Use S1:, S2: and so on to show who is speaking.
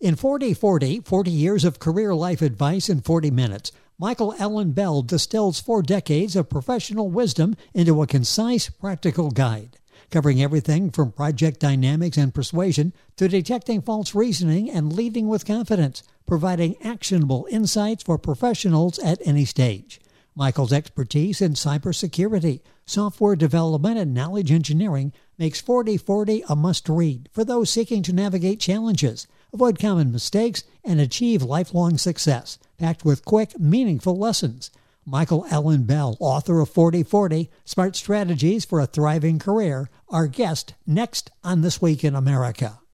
S1: In 40/40, 40 years of career life advice in 40 minutes, Michael Allen Bell distills 4 decades of professional wisdom into a concise, practical guide, covering everything from project dynamics and persuasion to detecting false reasoning and leading with confidence, providing actionable insights for professionals at any stage. Michael's expertise in cybersecurity, software development, and knowledge engineering makes 40/40 a must-read for those seeking to navigate challenges, avoid common mistakes, and achieve lifelong success, packed with quick, meaningful lessons. Michael Allen Bell, author of 40/40, Smart Strategies for a Thriving Career, our guest next on This Week in America.